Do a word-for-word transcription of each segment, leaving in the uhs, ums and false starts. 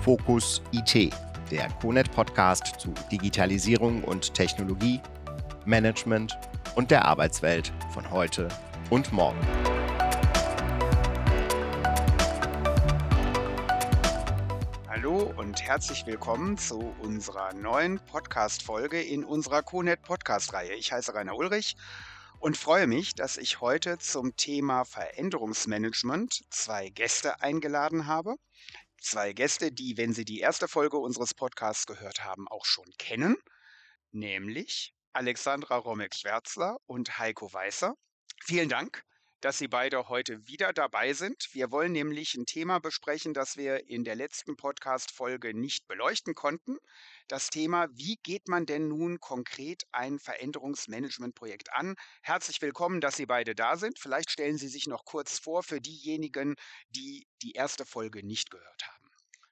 Fokus I T, der CONET-Podcast zu Digitalisierung und Technologie, Management und der Arbeitswelt von heute und morgen. Hallo und herzlich willkommen zu unserer neuen Podcast-Folge in unserer CONET-Podcast-Reihe. Ich heiße Rainer Ulrich und freue mich, dass ich heute zum Thema Veränderungsmanagement zwei Gäste eingeladen habe. Zwei Gäste, die, wenn Sie die erste Folge unseres Podcasts gehört haben, auch schon kennen, nämlich Alexandra Romek-Schwärzler und Heiko Weißer. Vielen Dank, dass Sie beide heute wieder dabei sind. Wir wollen nämlich ein Thema besprechen, das wir in der letzten Podcast-Folge nicht beleuchten konnten. Das Thema, wie geht man denn nun konkret ein Veränderungsmanagementprojekt an? Herzlich willkommen, dass Sie beide da sind. Vielleicht stellen Sie sich noch kurz vor für diejenigen, die die erste Folge nicht gehört haben.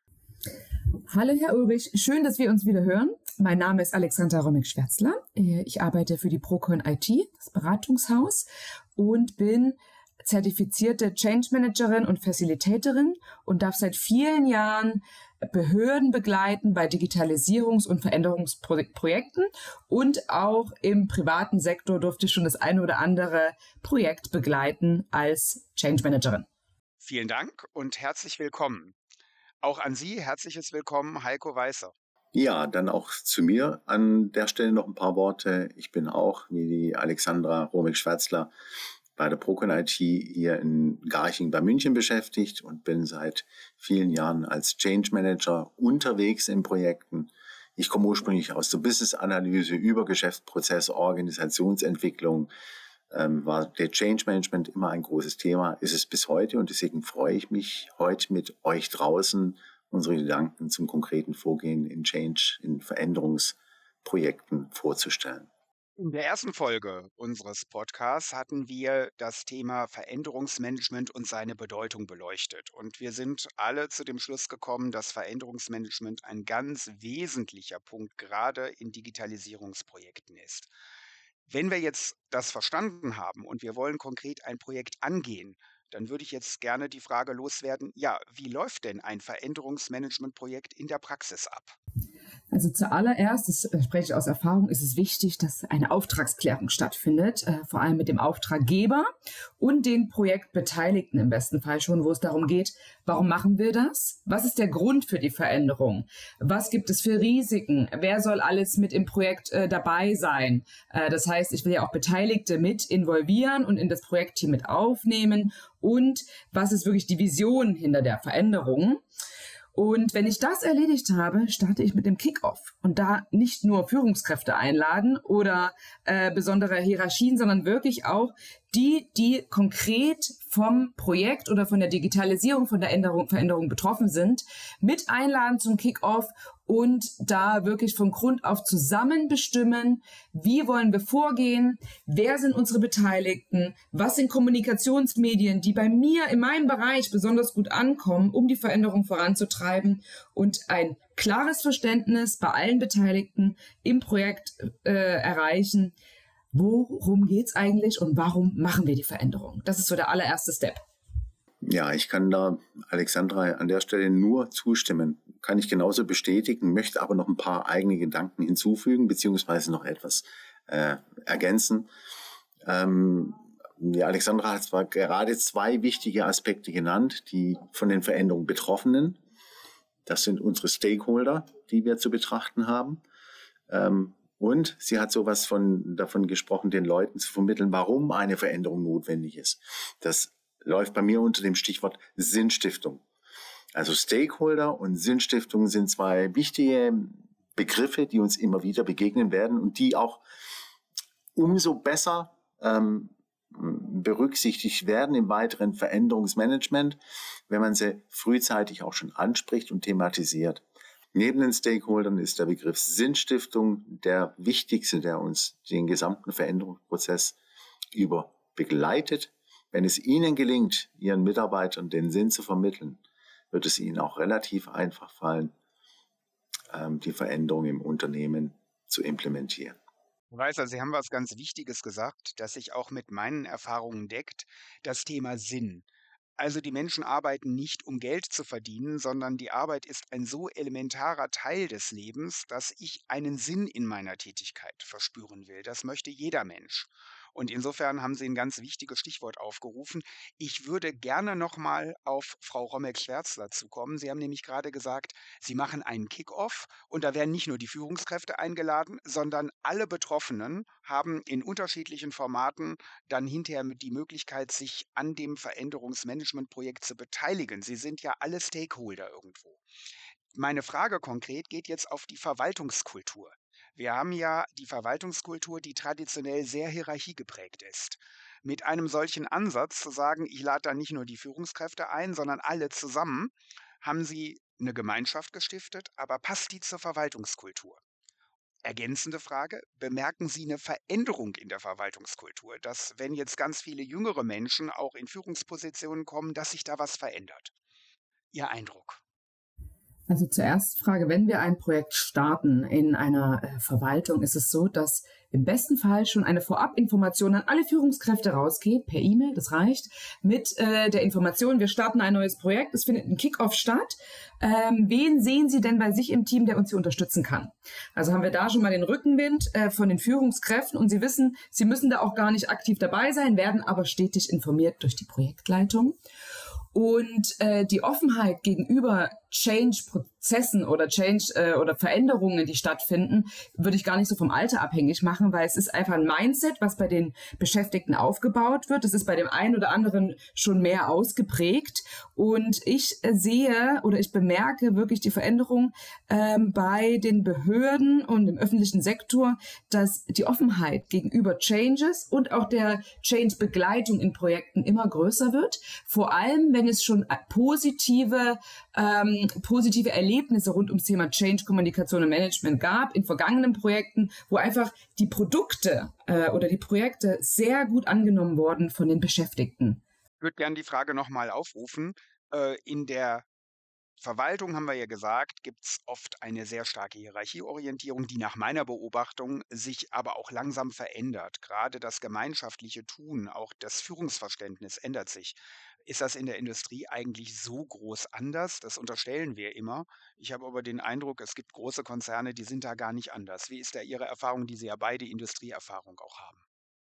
Hallo Herr Ulrich, schön, dass wir uns wieder hören. Mein Name ist Alexandra Romek-Schwärzler. Ich arbeite für die Procon I T, das Beratungshaus, und bin zertifizierte Change Managerin und Facilitatorin und darf seit vielen Jahren Behörden begleiten bei Digitalisierungs- und Veränderungsprojekten, und auch im privaten Sektor durfte ich schon das eine oder andere Projekt begleiten als Change Managerin. Vielen Dank und herzlich willkommen. Auch an Sie herzliches Willkommen, Heiko Weißer. Ja, dann auch zu mir an der Stelle noch ein paar Worte. Ich bin auch, wie die Alexandra Romek-Schwärzler, bei der Procon I T hier in Garching bei München beschäftigt und bin seit vielen Jahren als Change Manager unterwegs in Projekten. Ich komme ursprünglich aus der Business-Analyse über Geschäftsprozesse, Organisationsentwicklung. Ähm, war der Change Management immer ein großes Thema, ist es bis heute, und deswegen freue ich mich, heute mit euch draußen unsere Gedanken zum konkreten Vorgehen in Change, in Veränderungsprojekten vorzustellen. In der ersten Folge unseres Podcasts hatten wir das Thema Veränderungsmanagement und seine Bedeutung beleuchtet. Und wir sind alle zu dem Schluss gekommen, dass Veränderungsmanagement ein ganz wesentlicher Punkt gerade in Digitalisierungsprojekten ist. Wenn wir jetzt das verstanden haben und wir wollen konkret ein Projekt angehen, dann würde ich jetzt gerne die Frage loswerden, ja, wie läuft denn ein Veränderungsmanagementprojekt in der Praxis ab? Also zuallererst, das spreche ich aus Erfahrung, ist es wichtig, dass eine Auftragsklärung stattfindet, äh, vor allem mit dem Auftraggeber und den Projektbeteiligten im besten Fall schon, wo es darum geht, warum machen wir das? Was ist der Grund für die Veränderung? Was gibt es für Risiken? Wer soll alles mit im Projekt äh, dabei sein? Äh, das heißt, ich will ja auch Beteiligte mit involvieren und in das Projektteam mit aufnehmen. Und was ist wirklich die Vision hinter der Veränderung? Und wenn ich das erledigt habe, starte ich mit dem Kick-Off. Und da nicht nur Führungskräfte einladen oder äh, besondere Hierarchien, sondern wirklich auch die, die konkret vom Projekt oder von der Digitalisierung, von der Änderung, Veränderung betroffen sind, mit einladen zum Kick-Off und da wirklich von Grund auf zusammen bestimmen, wie wollen wir vorgehen, wer sind unsere Beteiligten, was sind Kommunikationsmedien, die bei mir in meinem Bereich besonders gut ankommen, um die Veränderung voranzutreiben, und ein klares Verständnis bei allen Beteiligten im Projekt äh, erreichen. Worum geht's eigentlich und warum machen wir die Veränderung? Das ist so der allererste Step. Ja, ich kann da Alexandra an der Stelle nur zustimmen. Kann ich genauso bestätigen, möchte aber noch ein paar eigene Gedanken hinzufügen, beziehungsweise noch etwas äh, ergänzen. Ähm, die Alexandra hat zwar gerade zwei wichtige Aspekte genannt, die von den Veränderungen Betroffenen. Das sind unsere Stakeholder, die wir zu betrachten haben. Ähm, Und sie hat sowas von, davon gesprochen, den Leuten zu vermitteln, warum eine Veränderung notwendig ist. Das läuft bei mir unter dem Stichwort Sinnstiftung. Also Stakeholder und Sinnstiftung sind zwei wichtige Begriffe, die uns immer wieder begegnen werden und die auch umso besser ähm, berücksichtigt werden im weiteren Veränderungsmanagement, wenn man sie frühzeitig auch schon anspricht und thematisiert. Neben den Stakeholdern ist der Begriff Sinnstiftung der wichtigste, der uns den gesamten Veränderungsprozess über begleitet. Wenn es Ihnen gelingt, Ihren Mitarbeitern den Sinn zu vermitteln, wird es Ihnen auch relativ einfach fallen, die Veränderung im Unternehmen zu implementieren. Weißer, Sie haben was ganz Wichtiges gesagt, das sich auch mit meinen Erfahrungen deckt, das Thema Sinn. Also die Menschen arbeiten nicht, um Geld zu verdienen, sondern die Arbeit ist ein so elementarer Teil des Lebens, dass ich einen Sinn in meiner Tätigkeit verspüren will. Das möchte jeder Mensch. Und insofern haben Sie ein ganz wichtiges Stichwort aufgerufen. Ich würde gerne noch mal auf Frau Rommeck-Schwärzler zukommen. Sie haben nämlich gerade gesagt, Sie machen einen Kick-Off und da werden nicht nur die Führungskräfte eingeladen, sondern alle Betroffenen haben in unterschiedlichen Formaten dann hinterher mit die Möglichkeit, sich an dem Veränderungsmanagementprojekt zu beteiligen. Sie sind ja alle Stakeholder irgendwo. Meine Frage konkret geht jetzt auf die Verwaltungskultur. Wir haben ja die Verwaltungskultur, die traditionell sehr hierarchiegeprägt ist. Mit einem solchen Ansatz zu sagen, ich lade da nicht nur die Führungskräfte ein, sondern alle zusammen, haben Sie eine Gemeinschaft gestiftet, aber passt die zur Verwaltungskultur? Ergänzende Frage, bemerken Sie eine Veränderung in der Verwaltungskultur, dass wenn jetzt ganz viele jüngere Menschen auch in Führungspositionen kommen, dass sich da was verändert? Ihr Eindruck? Also zuerst Frage, wenn wir ein Projekt starten in einer äh, Verwaltung, ist es so, dass im besten Fall schon eine Vorabinformation an alle Führungskräfte rausgeht, per E-Mail, das reicht, mit äh, der Information, wir starten ein neues Projekt, es findet ein Kick-Off statt. Ähm, wen sehen Sie denn bei sich im Team, der uns hier unterstützen kann? Also haben wir da schon mal den Rückenwind äh, von den Führungskräften und Sie wissen, Sie müssen da auch gar nicht aktiv dabei sein, werden aber stetig informiert durch die Projektleitung. Und äh, die Offenheit gegenüber Change-Prozessen oder Change äh, oder Veränderungen, die stattfinden, würde ich gar nicht so vom Alter abhängig machen, weil es ist einfach ein Mindset, was bei den Beschäftigten aufgebaut wird. Es ist bei dem einen oder anderen schon mehr ausgeprägt. Und ich äh, sehe oder ich bemerke wirklich die Veränderung ähm, bei den Behörden und im öffentlichen Sektor, dass die Offenheit gegenüber Changes und auch der Change-Begleitung in Projekten immer größer wird. Vor allem, wenn es schon positive ähm, positive Erlebnisse rund ums Thema Change, Kommunikation und Management gab in vergangenen Projekten, wo einfach die Produkte äh, oder die Projekte sehr gut angenommen wurden von den Beschäftigten. Ich würde gerne die Frage nochmal aufrufen. Äh, in der Verwaltung, haben wir ja gesagt, gibt es oft eine sehr starke Hierarchieorientierung, die nach meiner Beobachtung sich aber auch langsam verändert. Gerade das gemeinschaftliche Tun, auch das Führungsverständnis ändert sich. Ist das in der Industrie eigentlich so groß anders? Das unterstellen wir immer. Ich habe aber den Eindruck, es gibt große Konzerne, die sind da gar nicht anders. Wie ist da Ihre Erfahrung, die Sie ja beide Industrieerfahrung auch haben?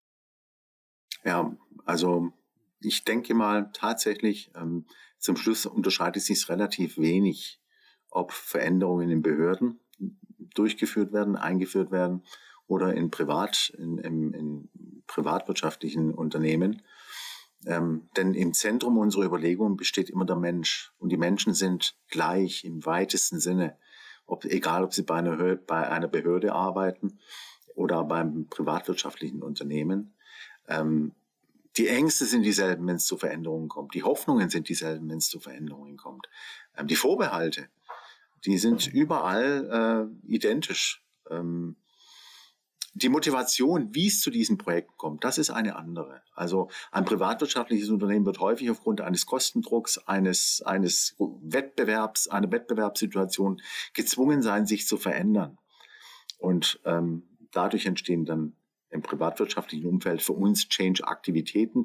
Ja, also ich denke mal tatsächlich, ähm, zum Schluss unterscheidet sich relativ wenig, ob Veränderungen in Behörden durchgeführt werden, eingeführt werden oder in privat, in, in, in privatwirtschaftlichen Unternehmen. Ähm, denn im Zentrum unserer Überlegungen besteht immer der Mensch. Und die Menschen sind gleich im weitesten Sinne. Ob, egal, ob sie bei einer, bei einer Behörde arbeiten oder beim privatwirtschaftlichen Unternehmen. Ähm, die Ängste sind dieselben, wenn es zu Veränderungen kommt. Die Hoffnungen sind dieselben, wenn es zu Veränderungen kommt. Ähm, die Vorbehalte, die sind überall äh, identisch. Ähm, Die Motivation, wie es zu diesen Projekten kommt, das ist eine andere. Also ein privatwirtschaftliches Unternehmen wird häufig aufgrund eines Kostendrucks, eines, eines Wettbewerbs, einer Wettbewerbssituation gezwungen sein, sich zu verändern. Und ähm, dadurch entstehen dann im privatwirtschaftlichen Umfeld für uns Change-Aktivitäten,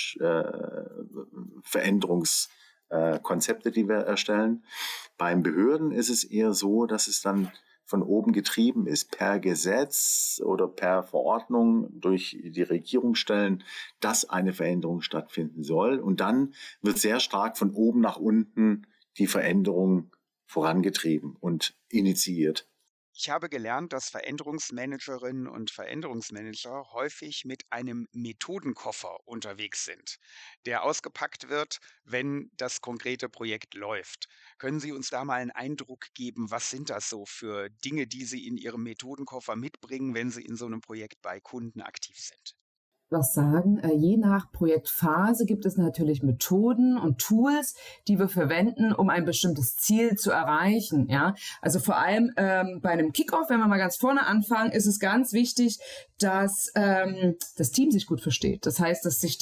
Change-Veränderungskonzepte, äh, die wir erstellen. Beim Behörden ist es eher so, dass es dann von oben getrieben ist, per Gesetz oder per Verordnung durch die Regierungsstellen, dass eine Veränderung stattfinden soll. Und dann wird sehr stark von oben nach unten die Veränderung vorangetrieben und initiiert. Ich habe gelernt, dass Veränderungsmanagerinnen und Veränderungsmanager häufig mit einem Methodenkoffer unterwegs sind, der ausgepackt wird, wenn das konkrete Projekt läuft. Können Sie uns da mal einen Eindruck geben, was sind das so für Dinge, die Sie in Ihrem Methodenkoffer mitbringen, wenn Sie in so einem Projekt bei Kunden aktiv sind? Was sagen. Je nach Projektphase gibt es natürlich Methoden und Tools, die wir verwenden, um ein bestimmtes Ziel zu erreichen. Ja, also vor allem ähm, bei einem Kickoff, wenn wir mal ganz vorne anfangen, ist es ganz wichtig, dass ähm, das Team sich gut versteht. Das heißt, dass sich die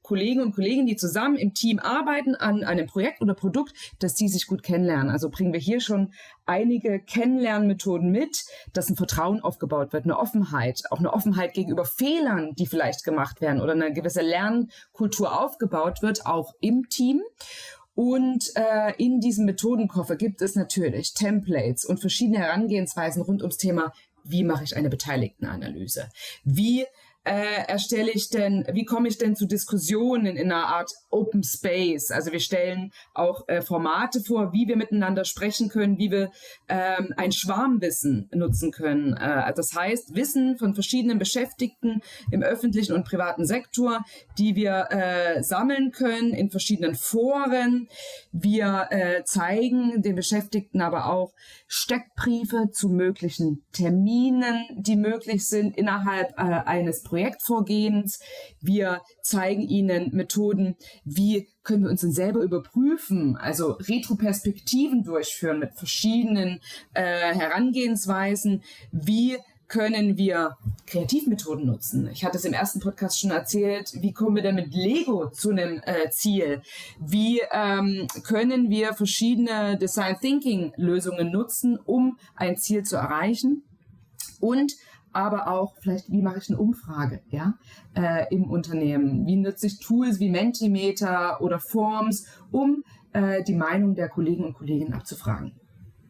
Kollegen und Kolleginnen, die zusammen im Team arbeiten an einem Projekt oder Produkt, dass die sich gut kennenlernen. Also bringen wir hier schon einige Kennenlernmethoden mit, dass ein Vertrauen aufgebaut wird, eine Offenheit, auch eine Offenheit gegenüber Fehlern, die vielleicht gemacht werden oder eine gewisse Lernkultur aufgebaut wird, auch im Team. Und äh, in diesem Methodenkoffer gibt es natürlich Templates und verschiedene Herangehensweisen rund ums Thema, wie mache ich eine Beteiligtenanalyse? Wie äh, erstelle ich denn, wie komme ich denn zu Diskussionen in einer Art Open Space? Also wir stellen auch äh, Formate vor, wie wir miteinander sprechen können, wie wir ähm, ein Schwarmwissen nutzen können. Äh, das heißt, Wissen von verschiedenen Beschäftigten im öffentlichen und privaten Sektor, die wir äh, sammeln können in verschiedenen Foren. Wir äh, zeigen den Beschäftigten aber auch Steckbriefe zu möglichen Terminen, die möglich sind innerhalb äh, eines Projektvorgehens. Wir zeigen ihnen Methoden, wie können wir uns denn selber überprüfen, also Retroperspektiven durchführen mit verschiedenen äh, Herangehensweisen, wie können wir Kreativmethoden nutzen. Ich hatte es im ersten Podcast schon erzählt, wie kommen wir denn mit Lego zu einem äh, Ziel? Wie ähm, können wir verschiedene Design Thinking Lösungen nutzen, um ein Ziel zu erreichen? Und aber auch vielleicht, wie mache ich eine Umfrage, ja, äh, im Unternehmen? Wie nutze ich Tools wie Mentimeter oder Forms, um äh, die Meinung der Kollegen und Kolleginnen abzufragen?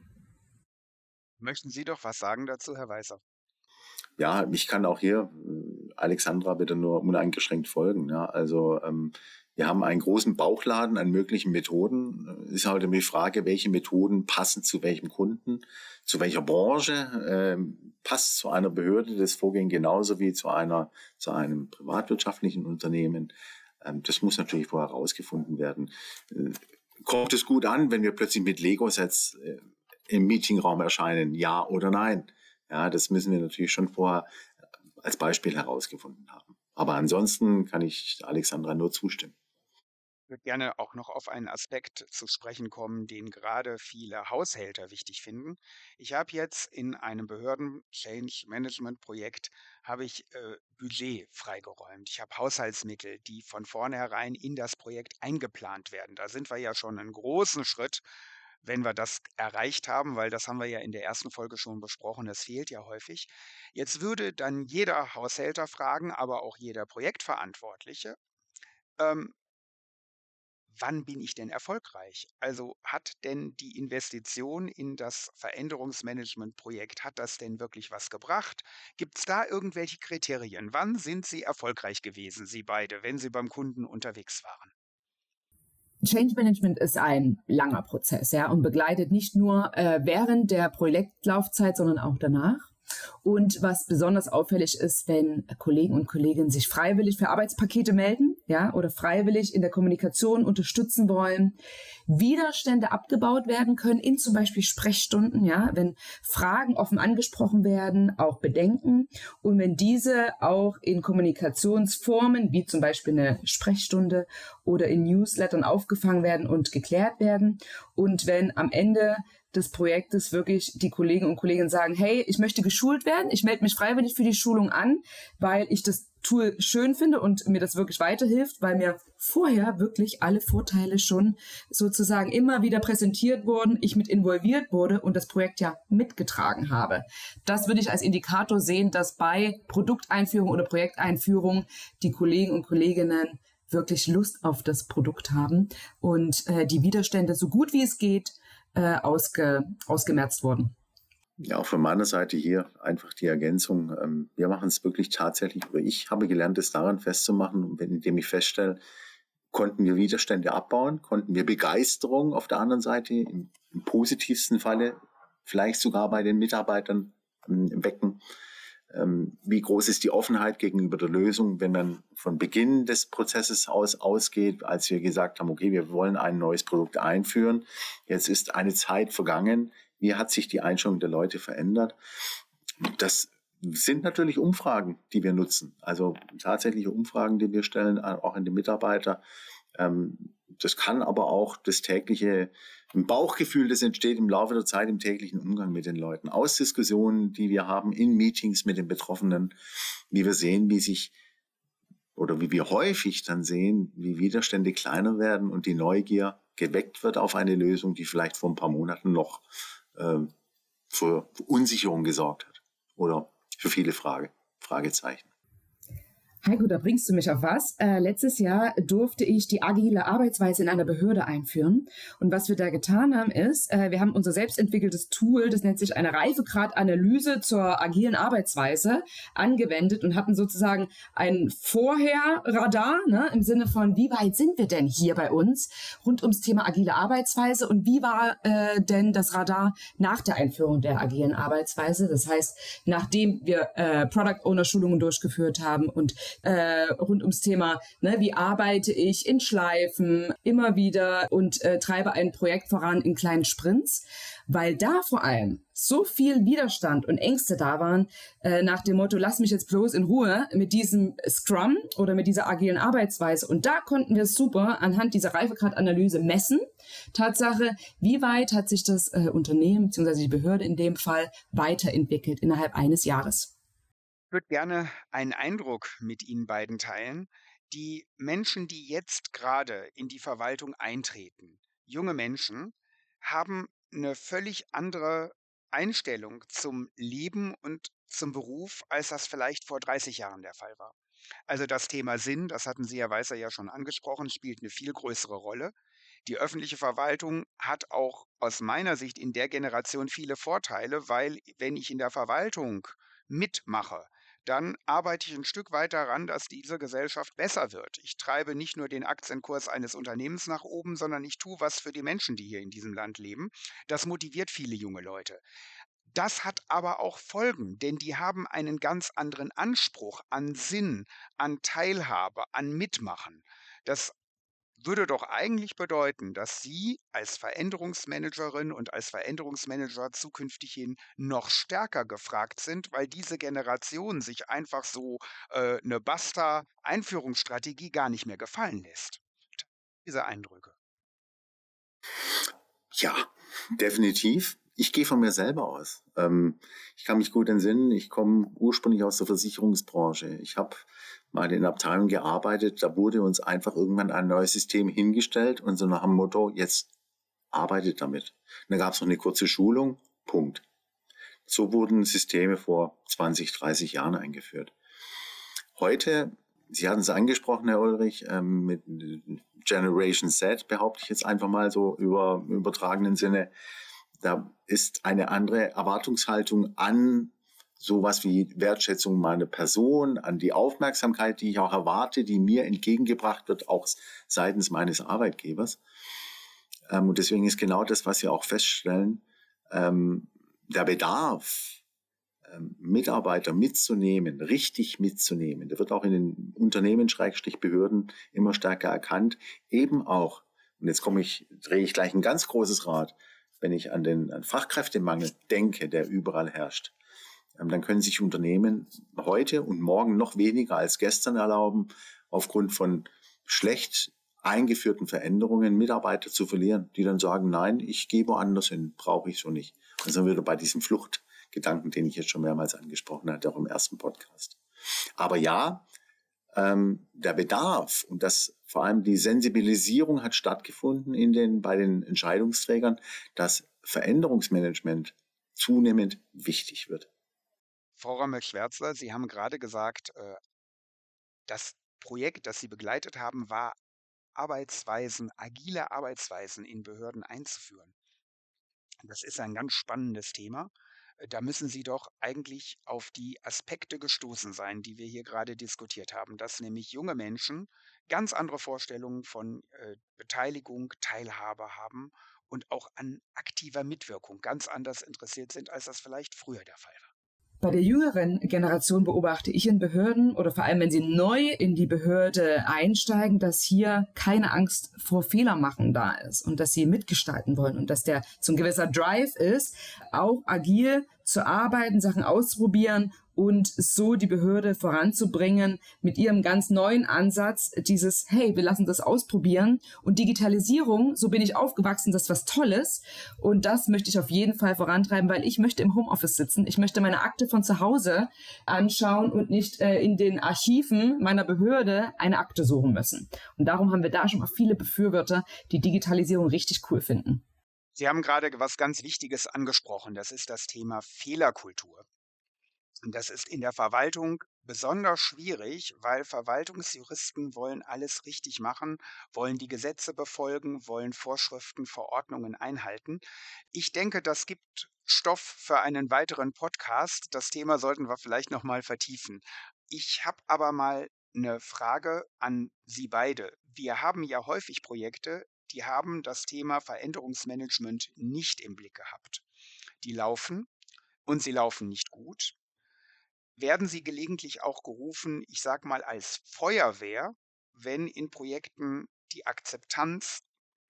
Möchten Sie doch was sagen dazu, Herr Weißer? Ja, ich kann auch hier äh, Alexandra bitte nur uneingeschränkt folgen. Ja. Also ähm, wir haben einen großen Bauchladen an möglichen Methoden. Es ist halt immer die Frage, welche Methoden passen zu welchem Kunden, zu welcher Branche, ähm, passt zu einer Behörde das Vorgehen genauso wie zu einer zu einem privatwirtschaftlichen Unternehmen. Ähm, das muss natürlich vorher herausgefunden werden. Äh, kommt es gut an, wenn wir plötzlich mit Lego-Sets äh, im Meetingraum erscheinen, ja oder nein? Ja, das müssen wir natürlich schon vorher als Beispiel herausgefunden haben. Aber ansonsten kann ich Alexandra nur zustimmen. Ich würde gerne auch noch auf einen Aspekt zu sprechen kommen, den gerade viele Haushälter wichtig finden. Ich habe jetzt in einem Behörden-Change-Management-Projekt habe ich äh, Budget freigeräumt. Ich habe Haushaltsmittel, die von vornherein in das Projekt eingeplant werden. Da sind wir ja schon einen großen Schritt, wenn wir das erreicht haben, weil das haben wir ja in der ersten Folge schon besprochen, das fehlt ja häufig. Jetzt würde dann jeder Haushälter fragen, aber auch jeder Projektverantwortliche, ähm, wann bin ich denn erfolgreich? Also hat denn die Investition in das Veränderungsmanagement-Projekt, hat das denn wirklich was gebracht? Gibt es da irgendwelche Kriterien? Wann sind Sie erfolgreich gewesen, Sie beide, wenn Sie beim Kunden unterwegs waren? Change Management ist ein langer Prozess, ja, und begleitet nicht nur äh, während der Projektlaufzeit, sondern auch danach. Und was besonders auffällig ist, wenn Kollegen und Kolleginnen sich freiwillig für Arbeitspakete melden, ja, oder freiwillig in der Kommunikation unterstützen wollen, Widerstände abgebaut werden können in zum Beispiel Sprechstunden, ja, wenn Fragen offen angesprochen werden, auch Bedenken, und wenn diese auch in Kommunikationsformen wie zum Beispiel eine Sprechstunde oder in Newslettern aufgefangen werden und geklärt werden, und wenn am Ende des Projektes wirklich die Kollegen und Kolleginnen sagen, hey, ich möchte geschult werden, ich melde mich freiwillig für die Schulung an, weil ich das Tool schön finde und mir das wirklich weiterhilft, weil mir vorher wirklich alle Vorteile schon sozusagen immer wieder präsentiert wurden, ich mit involviert wurde und das Projekt ja mitgetragen habe. Das würde ich als Indikator sehen, dass bei Produkteinführung oder Projekteinführung die Kollegen und Kolleginnen wirklich Lust auf das Produkt haben und äh, die Widerstände so gut wie es geht äh, ausge, ausgemerzt wurden. Ja, auch von meiner Seite hier einfach die Ergänzung. Ähm, wir machen es wirklich tatsächlich, oder ich habe gelernt, es daran festzumachen, indem ich feststelle, konnten wir Widerstände abbauen, konnten wir Begeisterung auf der anderen Seite im, im positivsten Falle vielleicht sogar bei den Mitarbeitern ähm, wecken. Ähm, wie groß ist die Offenheit gegenüber der Lösung, wenn man von Beginn des Prozesses aus ausgeht, als wir gesagt haben, okay, wir wollen ein neues Produkt einführen. Jetzt ist eine Zeit vergangen. Wie hat sich die Einstellung der Leute verändert? Das sind natürlich Umfragen, die wir nutzen. Also tatsächliche Umfragen, die wir stellen, auch an die Mitarbeiter. Das kann aber auch das tägliche Bauchgefühl, das entsteht im Laufe der Zeit im täglichen Umgang mit den Leuten. Aus Diskussionen, die wir haben in Meetings mit den Betroffenen, wie wir sehen, wie sich oder wie wir häufig dann sehen, wie Widerstände kleiner werden und die Neugier geweckt wird auf eine Lösung, die vielleicht vor ein paar Monaten noch äh, für Unsicherung gesorgt hat oder für viele Frage, Fragezeichen. Heiko, da bringst du mich auf was. Äh, letztes Jahr durfte ich die agile Arbeitsweise in einer Behörde einführen. Und was wir da getan haben, ist, äh, wir haben unser selbstentwickeltes Tool, das nennt sich eine Reifegradanalyse zur agilen Arbeitsweise, angewendet und hatten sozusagen ein Vorher-Radar, ne, im Sinne von, wie weit sind wir denn hier bei uns rund ums Thema agile Arbeitsweise und wie war äh, denn das Radar nach der Einführung der agilen Arbeitsweise? Das heißt, nachdem wir äh, Product-Owner-Schulungen durchgeführt haben und Äh, rund ums Thema, ne, wie arbeite ich in Schleifen immer wieder und äh, treibe ein Projekt voran in kleinen Sprints, weil da vor allem so viel Widerstand und Ängste da waren, äh, nach dem Motto, lass mich jetzt bloß in Ruhe mit diesem Scrum oder mit dieser agilen Arbeitsweise. Und da konnten wir super anhand dieser Reifegradanalyse messen. Tatsache, wie weit hat sich das äh, Unternehmen bzw. die Behörde in dem Fall weiterentwickelt innerhalb eines Jahres. Ich würde gerne einen Eindruck mit Ihnen beiden teilen. Die Menschen, die jetzt gerade in die Verwaltung eintreten, junge Menschen, haben eine völlig andere Einstellung zum Leben und zum Beruf, als das vielleicht vor dreißig Jahren der Fall war. Also das Thema Sinn, das hatten Sie, Herr Weißer, ja schon angesprochen, spielt eine viel größere Rolle. Die öffentliche Verwaltung hat auch aus meiner Sicht in der Generation viele Vorteile, weil wenn ich in der Verwaltung mitmache, dann arbeite ich ein Stück weit daran, dass diese Gesellschaft besser wird. Ich treibe nicht nur den Aktienkurs eines Unternehmens nach oben, sondern ich tue was für die Menschen, die hier in diesem Land leben. Das motiviert viele junge Leute. Das hat aber auch Folgen, denn die haben einen ganz anderen Anspruch an Sinn, an Teilhabe, an Mitmachen. Das würde doch eigentlich bedeuten, dass Sie als Veränderungsmanagerin und als Veränderungsmanager zukünftig hin noch stärker gefragt sind, weil diese Generation sich einfach so äh, eine Basta-Einführungsstrategie gar nicht mehr gefallen lässt. Diese Eindrücke. Ja, definitiv. Ich gehe von mir selber aus. Ähm, ich kann mich gut entsinnen, ich komme ursprünglich aus der Versicherungsbranche. Ich habe mal in Abteilungen gearbeitet, da wurde uns einfach irgendwann ein neues System hingestellt und so nach dem Motto, jetzt arbeitet damit. Und dann gab es noch eine kurze Schulung, Punkt. So wurden Systeme vor zwanzig, dreißig Jahren eingeführt. Heute, Sie hatten es angesprochen, Herr Ulrich, ähm, mit Generation Z, behaupte ich jetzt einfach mal so über im übertragenen Sinne, da ist eine andere Erwartungshaltung an sowas wie Wertschätzung meiner Person, an die Aufmerksamkeit, die ich auch erwarte, die mir entgegengebracht wird, auch seitens meines Arbeitgebers. Ähm, und deswegen ist genau das, was wir auch feststellen, ähm, der Bedarf, ähm, Mitarbeiter mitzunehmen, richtig mitzunehmen, der wird auch in den Unternehmen, Schrägstrich Behörden immer stärker erkannt, eben auch, und jetzt komme ich, drehe ich gleich ein ganz großes Rad, wenn ich an den an Fachkräftemangel denke, der überall herrscht. Dann können sich Unternehmen heute und morgen noch weniger als gestern erlauben, aufgrund von schlecht eingeführten Veränderungen Mitarbeiter zu verlieren, die dann sagen, nein, ich gehe woanders hin, brauche ich so nicht. Und sind wir wieder bei diesem Fluchtgedanken, den ich jetzt schon mehrmals angesprochen hatte, auch im ersten Podcast. Aber ja, ähm, der Bedarf und das vor allem die Sensibilisierung hat stattgefunden in den, bei den Entscheidungsträgern, dass Veränderungsmanagement zunehmend wichtig wird. Frau Rammel-Schwärzler, Sie haben gerade gesagt, äh, das Projekt, das Sie begleitet haben, war Arbeitsweisen, agile Arbeitsweisen in Behörden einzuführen. Das ist ein ganz spannendes Thema. Äh, Da müssen Sie doch eigentlich auf die Aspekte gestoßen sein, die wir hier gerade diskutiert haben, dass nämlich junge Menschen ganz andere Vorstellungen von äh, Beteiligung, Teilhabe haben und auch an aktiver Mitwirkung ganz anders interessiert sind, als das vielleicht früher der Fall war. Bei der jüngeren Generation beobachte ich in Behörden oder vor allem, wenn sie neu in die Behörde einsteigen, dass hier keine Angst vor Fehlermachen da ist und dass sie mitgestalten wollen und dass der so ein gewisser Drive ist, auch agil zu arbeiten, Sachen auszuprobieren und so die Behörde voranzubringen mit ihrem ganz neuen Ansatz, dieses, hey, wir lassen das ausprobieren. Und Digitalisierung, so bin ich aufgewachsen, das ist was Tolles. Und das möchte ich auf jeden Fall vorantreiben, weil ich möchte im Homeoffice sitzen. Ich möchte meine Akte von zu Hause anschauen und nicht äh, in den Archiven meiner Behörde eine Akte suchen müssen. Und darum haben wir da schon mal viele Befürworter, die Digitalisierung richtig cool finden. Sie haben gerade was ganz Wichtiges angesprochen. Das ist das Thema Fehlerkultur. Und das ist in der Verwaltung besonders schwierig, weil Verwaltungsjuristen wollen alles richtig machen, wollen die Gesetze befolgen, wollen Vorschriften, Verordnungen einhalten. Ich denke, das gibt Stoff für einen weiteren Podcast. Das Thema sollten wir vielleicht noch mal vertiefen. Ich habe aber mal eine Frage an Sie beide. Wir haben ja häufig Projekte, die haben das Thema Veränderungsmanagement nicht im Blick gehabt. Die laufen und sie laufen nicht gut. Werden Sie gelegentlich auch gerufen, ich sage mal als Feuerwehr, wenn in Projekten die Akzeptanz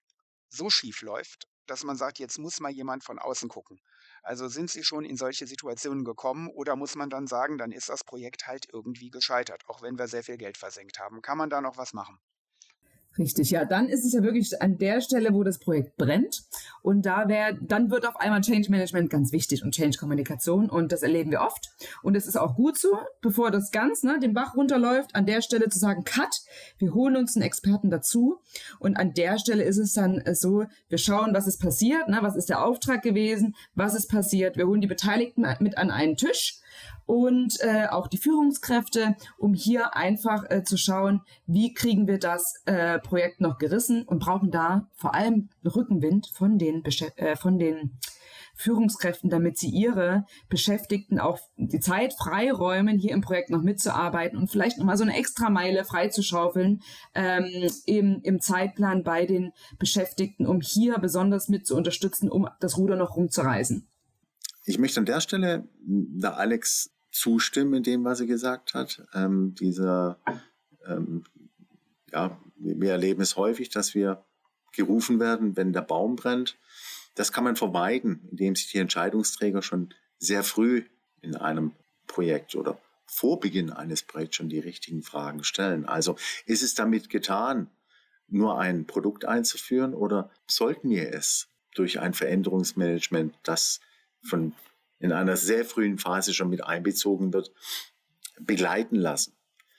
so schief läuft, dass man sagt, jetzt muss mal jemand von außen gucken. Also sind Sie schon in solche Situationen gekommen oder muss man dann sagen, dann ist das Projekt halt irgendwie gescheitert, auch wenn wir sehr viel Geld versenkt haben. Kann man da noch was machen? Richtig, ja, dann ist es ja wirklich an der Stelle, wo das Projekt brennt. Und da wäre, dann wird auf einmal Change Management ganz wichtig und Change Kommunikation. Und das erleben wir oft. Und es ist auch gut so, bevor das ganz ne, den Bach runterläuft, an der Stelle zu sagen, Cut, wir holen uns einen Experten dazu. Und an der Stelle ist es dann so, wir schauen, was ist passiert, ne, was ist der Auftrag gewesen, was ist passiert. Wir holen die Beteiligten mit an einen Tisch. Und äh, auch die Führungskräfte, um hier einfach äh, zu schauen, wie kriegen wir das äh, Projekt noch gerissen und brauchen da vor allem Rückenwind von den, Beschä- äh, von den Führungskräften, damit sie ihre Beschäftigten auch die Zeit freiräumen, hier im Projekt noch mitzuarbeiten und vielleicht nochmal so eine Extrameile freizuschaufeln ähm, im, im Zeitplan bei den Beschäftigten, um hier besonders mit zu unterstützen, um das Ruder noch rumzureißen. Ich möchte an der Stelle der Alex zustimmen in dem, was er gesagt hat. Ähm, dieser, ähm, ja, wir erleben es häufig, dass wir gerufen werden, wenn der Baum brennt. Das kann man vermeiden, indem sich die Entscheidungsträger schon sehr früh in einem Projekt oder vor Beginn eines Projekts schon die richtigen Fragen stellen. Also ist es damit getan, nur ein Produkt einzuführen oder sollten wir es durch ein Veränderungsmanagement, das von in einer sehr frühen Phase schon mit einbezogen wird, begleiten lassen.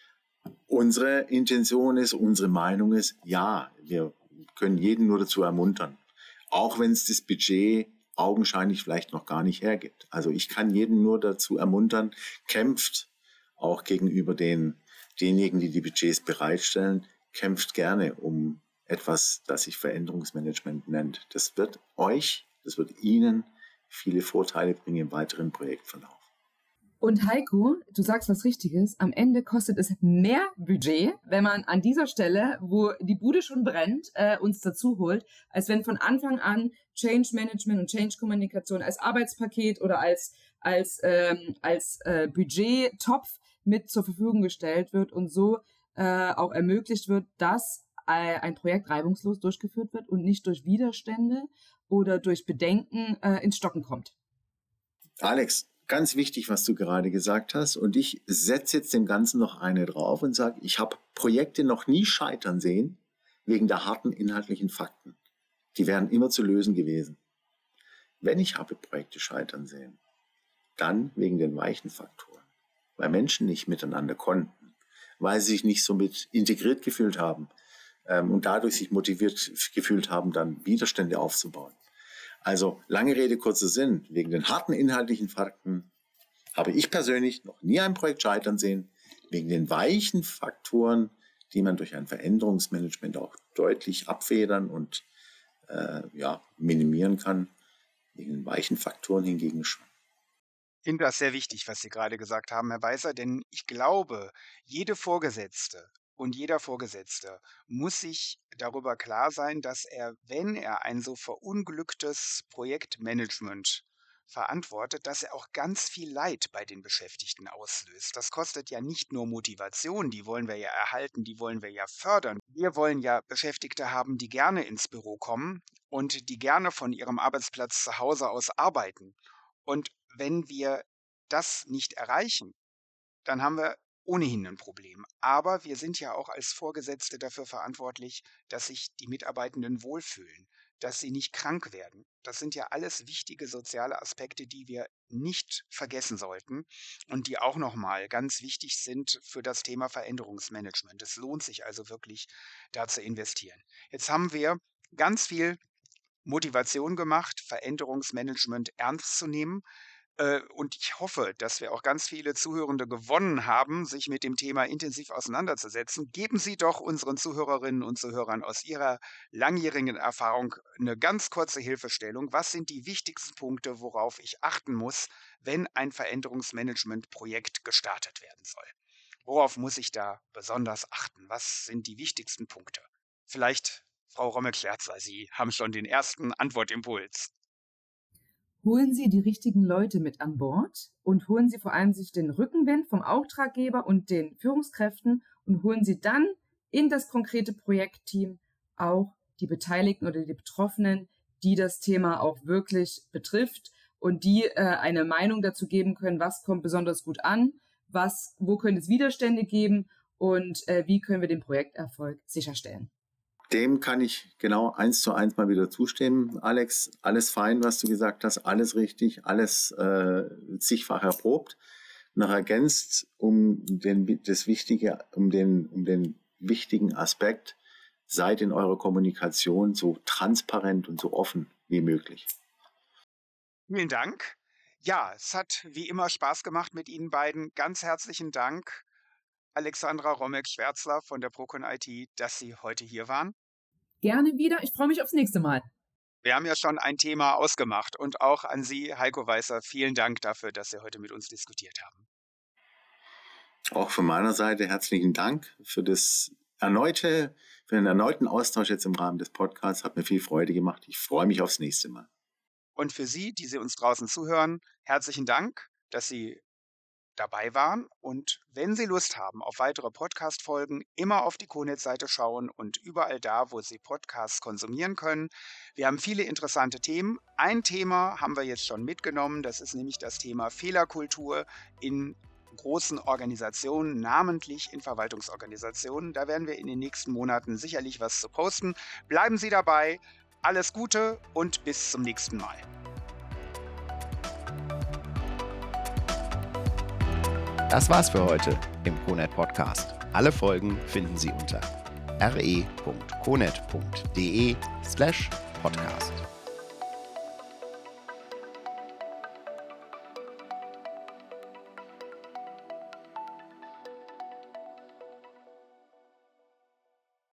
Unsere Intention ist, unsere Meinung ist, ja, wir können jeden nur dazu ermuntern, auch wenn es das Budget augenscheinlich vielleicht noch gar nicht hergibt. Also ich kann jeden nur dazu ermuntern, kämpft auch gegenüber den, denjenigen, die die Budgets bereitstellen, kämpft gerne um etwas, das sich Veränderungsmanagement nennt. Das wird euch, das wird Ihnen viele Vorteile bringen im weiteren Projektverlauf. Und Heiko, du sagst was Richtiges, am Ende kostet es mehr Budget, wenn man an dieser Stelle, wo die Bude schon brennt, äh, uns dazu holt, als wenn von Anfang an Change Management und Change Kommunikation als Arbeitspaket oder als, als, ähm, als äh, Budgettopf mit zur Verfügung gestellt wird und so äh, auch ermöglicht wird, dass äh, ein Projekt reibungslos durchgeführt wird und nicht durch Widerstände oder durch Bedenken äh, ins Stocken kommt. Alex, ganz wichtig, was du gerade gesagt hast. Und ich setze jetzt dem Ganzen noch eine drauf und sage, ich habe Projekte noch nie scheitern sehen wegen der harten inhaltlichen Fakten. Die wären immer zu lösen gewesen. Wenn ich habe Projekte scheitern sehen, dann wegen den weichen Faktoren. Weil Menschen nicht miteinander konnten, weil sie sich nicht so mit integriert gefühlt haben ähm, und dadurch sich motiviert gefühlt haben, dann Widerstände aufzubauen. Also lange Rede, kurzer Sinn. Wegen den harten inhaltlichen Fakten habe ich persönlich noch nie ein Projekt scheitern sehen. Wegen den weichen Faktoren, die man durch ein Veränderungsmanagement auch deutlich abfedern und äh, ja, minimieren kann. Wegen den weichen Faktoren hingegen schon. Ich finde das sehr wichtig, was Sie gerade gesagt haben, Herr Weißer, denn ich glaube, jede Vorgesetzte und jeder Vorgesetzte muss sich darüber klar sein, dass er, wenn er ein so verunglücktes Projektmanagement verantwortet, dass er auch ganz viel Leid bei den Beschäftigten auslöst. Das kostet ja nicht nur Motivation, die wollen wir ja erhalten, die wollen wir ja fördern. Wir wollen ja Beschäftigte haben, die gerne ins Büro kommen und die gerne von ihrem Arbeitsplatz zu Hause aus arbeiten. Und wenn wir das nicht erreichen, dann haben wir ohnehin ein Problem. Aber wir sind ja auch als Vorgesetzte dafür verantwortlich, dass sich die Mitarbeitenden wohlfühlen, dass sie nicht krank werden. Das sind ja alles wichtige soziale Aspekte, die wir nicht vergessen sollten und die auch nochmal ganz wichtig sind für das Thema Veränderungsmanagement. Es lohnt sich also wirklich, da zu investieren. Jetzt haben wir ganz viel Motivation gemacht, Veränderungsmanagement ernst zu nehmen. Äh, Und ich hoffe, dass wir auch ganz viele Zuhörende gewonnen haben, sich mit dem Thema intensiv auseinanderzusetzen. Geben Sie doch unseren Zuhörerinnen und Zuhörern aus Ihrer langjährigen Erfahrung eine ganz kurze Hilfestellung. Was sind die wichtigsten Punkte, worauf ich achten muss, wenn ein Veränderungsmanagement-Projekt gestartet werden soll? Worauf muss ich da besonders achten? Was sind die wichtigsten Punkte? Vielleicht, Frau Rommel-Schwärzer, Sie haben schon den ersten Antwortimpuls. Holen Sie die richtigen Leute mit an Bord und holen Sie vor allem sich den Rückenwind vom Auftraggeber und den Führungskräften und holen Sie dann in das konkrete Projektteam auch die Beteiligten oder die Betroffenen, die das Thema auch wirklich betrifft und die äh, eine Meinung dazu geben können, was kommt besonders gut an, was, wo könnte es Widerstände geben und äh, wie können wir den Projekterfolg sicherstellen. Dem kann ich genau eins zu eins mal wieder zustimmen, Alex. Alles fein, was du gesagt hast, alles richtig, alles äh, zigfach erprobt. Noch ergänzt um den, das Wichtige, um den, um den wichtigen Aspekt, seid in eurer Kommunikation so transparent und so offen wie möglich. Vielen Dank. Ja, es hat wie immer Spaß gemacht mit Ihnen beiden. Ganz herzlichen Dank, Alexandra Romek-Schwärzler von der Procon I T, dass Sie heute hier waren. Gerne wieder. Ich freue mich aufs nächste Mal. Wir haben ja schon ein Thema ausgemacht und auch an Sie, Heiko Weißer, vielen Dank dafür, dass Sie heute mit uns diskutiert haben. Auch von meiner Seite herzlichen Dank für das erneute, für den erneuten Austausch jetzt im Rahmen des Podcasts. Hat mir viel Freude gemacht. Ich freue mich aufs nächste Mal. Und für Sie, die Sie uns draußen zuhören, herzlichen Dank, dass Sie dabei waren. Und wenn Sie Lust haben auf weitere Podcast-Folgen, immer auf die CONET-Seite schauen und überall da, wo Sie Podcasts konsumieren können. Wir haben viele interessante Themen. Ein Thema haben wir jetzt schon mitgenommen, das ist nämlich das Thema Fehlerkultur in großen Organisationen, namentlich in Verwaltungsorganisationen. Da werden wir in den nächsten Monaten sicherlich was zu posten. Bleiben Sie dabei. Alles Gute und bis zum nächsten Mal. Das war's für heute im CONET Podcast. Alle Folgen finden Sie unter re punkt conet punkt de slash podcast.